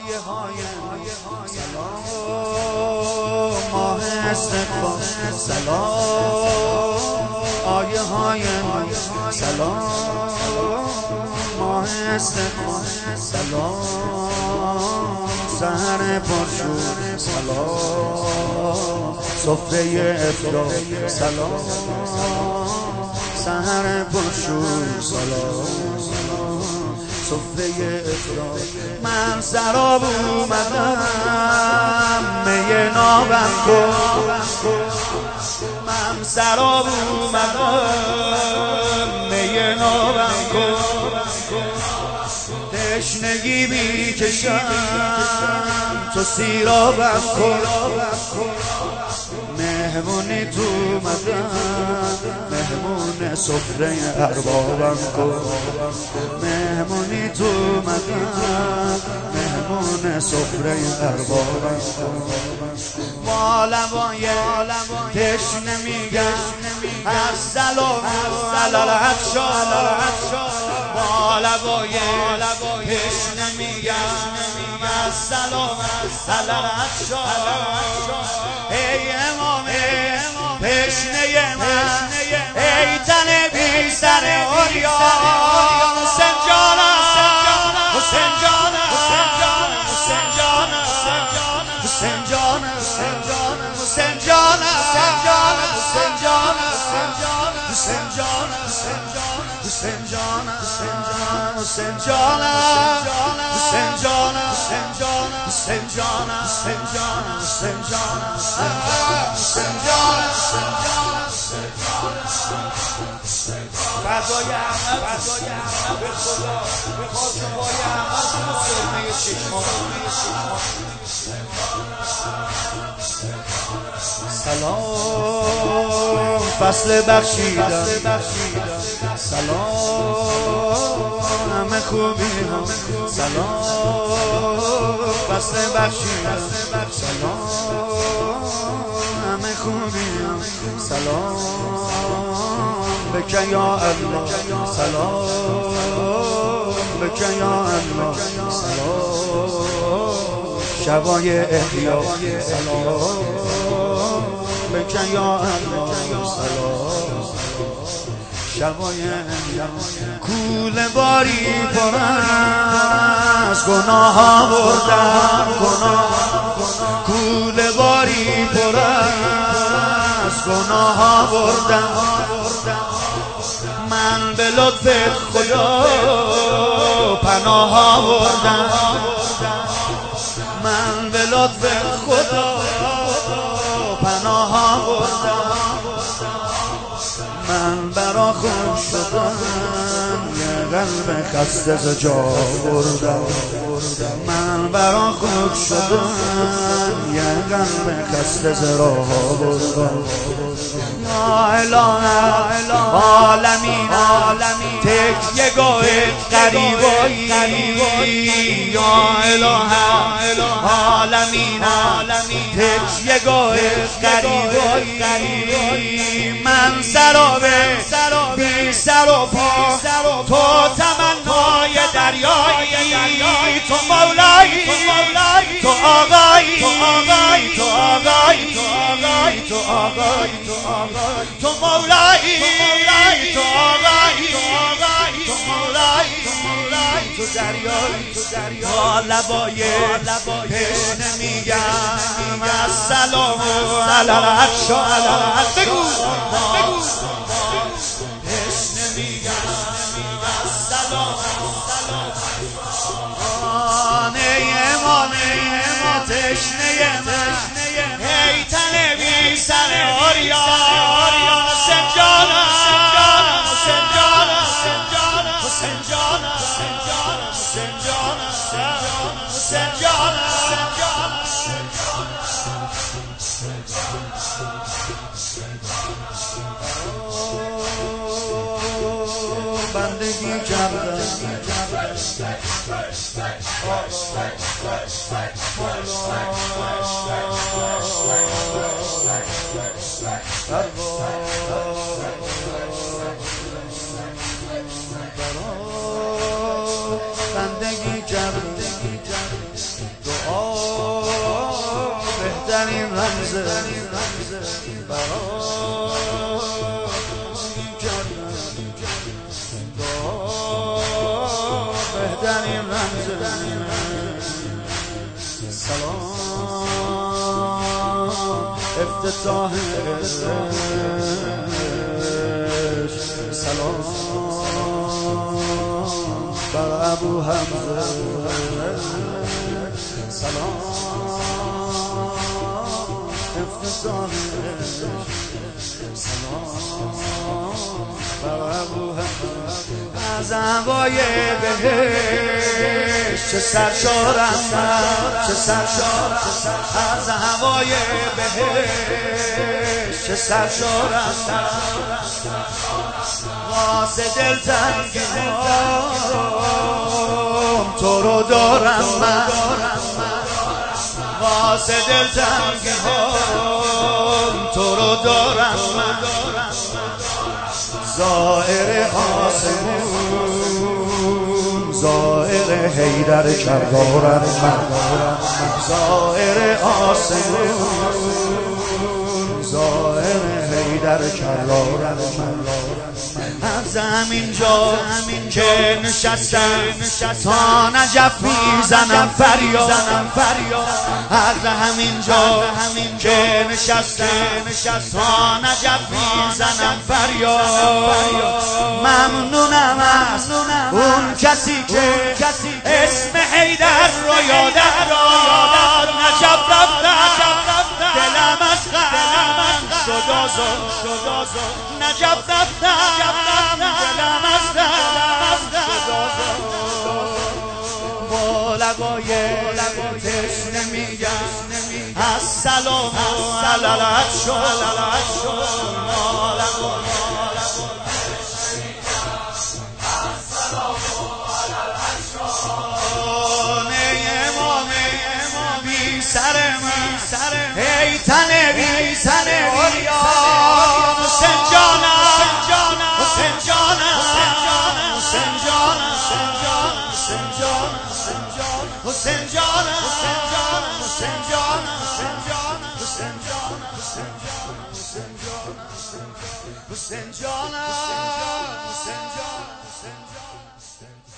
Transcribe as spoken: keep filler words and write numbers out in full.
سلام ماه استقبال، سلام آیه های سلام ماه استقبال، سلام سحر پرشور، سلام سفره افطار، سلام سحر پرشور، سلام سفره افطار. من سراب اومدم می نابم کن، من سراب اومدم می نابم کن، تشنگی میکشم تو سیرابم کن، مهمونی تو اومدم مهمون سفره اربابم کن، مهمونی تو اومدم مهمون سفره اربابم کن. با لبای تشنه میگم السلام علی العطشان، با لبای تشنه میگم السلام علی العطشان. ای امام تشنه من، ای تن بی سر عریان، حسین جانم حسین جانم حسین جانم حسین جانم حسین جانم حسین جانم حسین جانم حسین جانم حسین جانم حسین جانم حسین جانم حسین جانم حسین جانم حسین جانم حسین جانم فدای احمد فدای احمد به خدا به خاطرهای احمد تو سرمه چشمان. سلام فصل بخشیدن، سلام همه خوبی ها، سلام فصل بخشیدن، سلام همه خوبی ها، سلام بکن یا الله، سلام بکن یا الله، سلام شبای احیا، سلام بکن یا الله، سلام شبای احیا. کوله باری پر از گناه آوردم، گناه کوله باری پر از گناه آوردم، من به لطف خدا پناه آوردم، من به لطف خدا پناه آوردم، من برا خوب شدم یه قلب خسته ز جا بردم، من برا خوب شدم یه قلب خسته ز راه بردم. یا اله عالمین تکیه گاه غریبایی، یا اله عالمین تکیه گاه غریبایی، من سرابه بی سر و پا، تو تمنای دریایی، تو مولایی تو آقایی تو آقایی تو آقایی تو آقایی تو مولایی تو آقایی تو مولایی تو دریایی. با لبای تشنه میگم السلام علی العطشان، بگو تشنه میگم السلام ای امام تشنه من، ای تن بی سر عریان، حسین جانم حسین جانم حسین جانم حسین جانم حسین جانم بندگی کردم بندگی کردم رمزه برای کردن بهترین رمزه سلام افتتاح سلام بر ابو حمزه سلام افتتاح سلام بر ابو حمزه از هوای بهشت چه سرشارم من چه سرشارم از هوای بهشت چه سرشارم من واسه دلتنگی‌هام تو رو دارم من واسه دلتنگی‌هام تو رو دارم من زائر آسمون زائر حیدر کردارم من زائر آسمون زائر حیدر کردارم من از همینجا که نشستم تا نجف میزنم فریاد از همینجا که نشستم تا نجف میزنم فریاد ممنونم از اون کسی که اسم حیدر رو یادم داد نجف رفتم دلم از غم شد آزاد نجف رفتم دلم از غم شد آزاد با لبای تشنه میگم السلام علیک شد سر من ای تن بی تن بیان حسین جانم حسین جانم حسین جانم حسین جانم حسین جانم حسین جانم حسین جانم حسین جانم